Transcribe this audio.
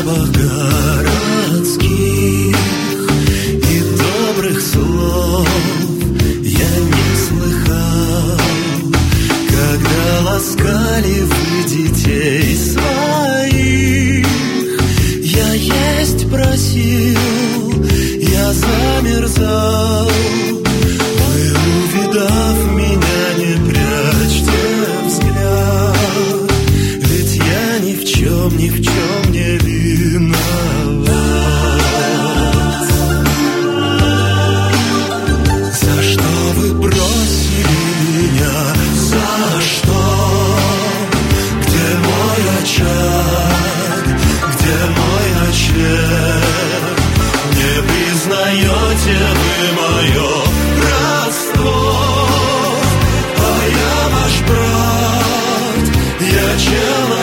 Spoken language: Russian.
запах городских и добрых слов я не слыхал, когда ласкали вы детей своих. Я есть просил, я замерзал. Вы, увидав меня, не прячьте взгляд, ведь я ни в чем не виноват. За что вы бросили меня? За что? Где мой очаг? Где мой ночлег? Не признаете вы мое родство? А я ваш брат, я человек.